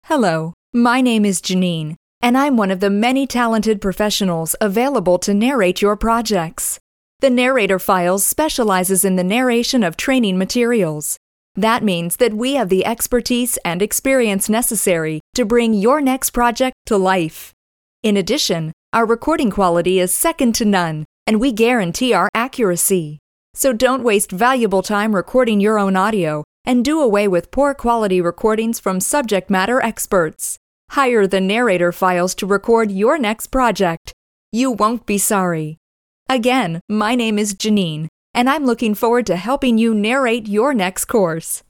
Hello, my name is Janine, and I'm one of the many talented professionals available to narrate your projects. The Narrator Files specializes in the narration of training materials. That means that we have the expertise and experience necessary to bring your next project to life. In addition, our recording quality is second to none, and we guarantee our accuracy. So don't waste valuable time recording your own audio and do away with poor quality recordings from subject matter experts. Hire the Narrator Files to record your next project. You won't be sorry. Again, my name is Janine, and I'm looking forward to helping you narrate your next course.